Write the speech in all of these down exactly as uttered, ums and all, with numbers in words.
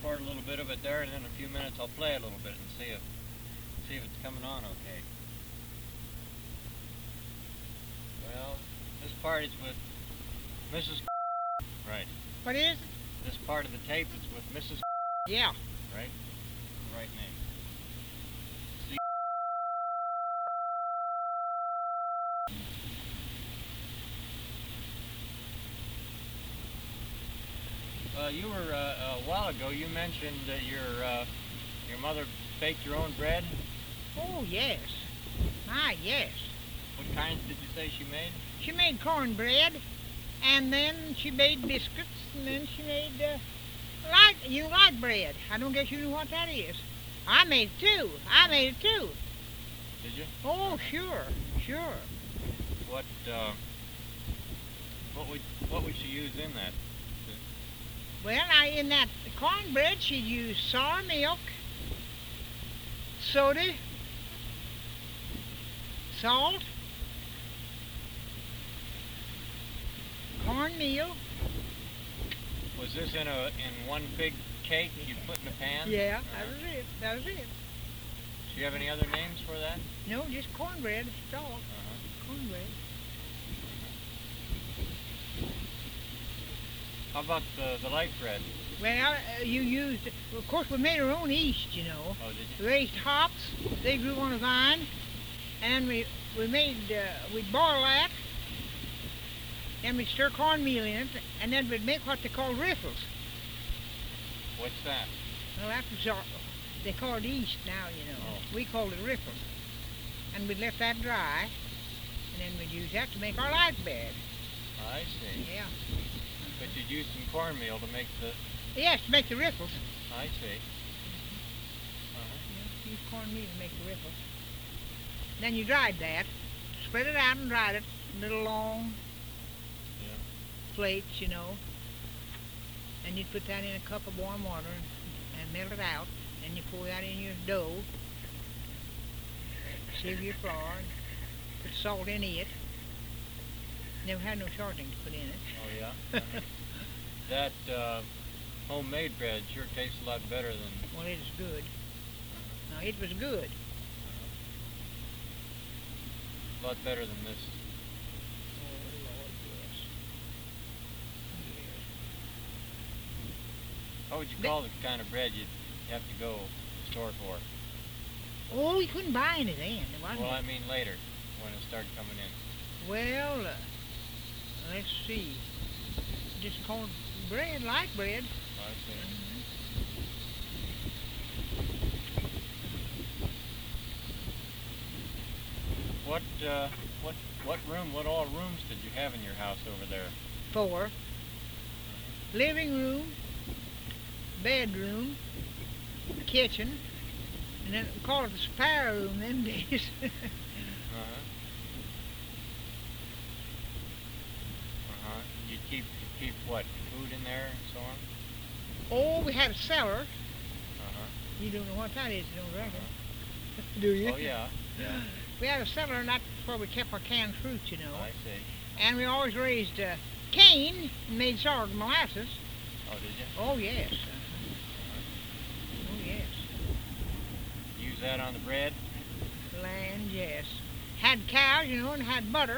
record a little bit of it there, and then in a few minutes I'll play a little bit and see if see if it's coming on okay. Well, this part is with Missus Right. What is it? This part of the tape is with Missus Yeah. Right? The right name. See? Uh, you were, uh, a while ago, you mentioned that your, uh, your mother baked your own bread. Oh, yes. My, yes. What kinds did you say she made? She made cornbread, and then she made biscuits, and then she made, uh, light, you like bread. I don't guess you know what that is. I made it too. I made it too. Did you? Oh, sure, sure. What, uh, what would, what would she use in that? Well, I, in that cornbread, she'd use sour milk, soda, salt, cornmeal. Was this in a in one big cake that you put in a pan? Yeah, Uh-huh. that was it. That was it. Do you have any other names for that? No, just cornbread. That's all. Uh-huh. Cornbread. How about the, the light bread? Well, uh, you used, of course, we made our own yeast, you know. Oh, did We you? raised hops. They grew on a vine, and we we made uh, we'd boil that, and we'd stir cornmeal in it, and then we'd make what they call riffles. What's that? Well, that was our, they call it yeast now, you know. Oh. We called it riffles, and we'd let that dry, and then we'd use that to make our light bread. I see. Yeah. But you'd use some cornmeal to make the... Yes, to make the riffles. I see. Uh-huh. Yeah, use cornmeal to make the riffles. Then you dried that, spread it out and dried it in little long Yeah. flakes, you know. And you put that in a cup of warm water and, and melt it out. Then you pour that in your dough. Sieve your flour and put salt in it. Never had no shortening to put in it. Oh, yeah? Uh-huh. That uh, homemade bread sure tastes a lot better than... Well, it is good. Now, it was good. A lot better than this. Oh, Lord, yes. What would you call the kind of bread you'd have to go to the store for? Oh, you couldn't buy any then, wasn't Well, it? I mean later, when it started coming in. Well, uh, let's see. Just called bread, light bread. I see. What, uh, what, what room, what all rooms did you have in your house over there? Four. Living room, bedroom, kitchen, and then we call it the spare room them days. Uh-huh. Uh-huh. You keep, you keep what, food in there and so on? Oh, we had a cellar. Uh-huh. You don't know what that is, you don't reckon. Uh-huh. Do you? Oh, yeah, yeah, We had a cellar, and that's where we kept our canned fruit, you know. I see. And we always raised uh, cane and made sorghum molasses. Oh, did you? Oh, yes. Uh-huh. Oh, yes. Use that on the bread? Land, yes. Had cows, you know, and had butter.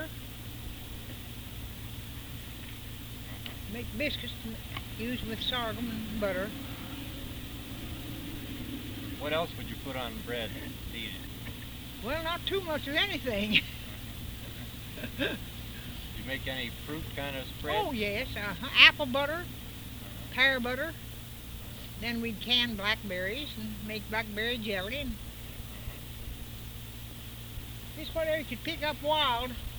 Uh-huh. Make biscuits and use with sorghum and butter. What else would you put on bread to eat it? Well, not too much of anything. Did you make any fruit kind of spread? Oh, yes. Uh, apple butter, Uh-huh. pear butter. Then we'd can blackberries and make blackberry jelly. And this whatever you could pick up wild.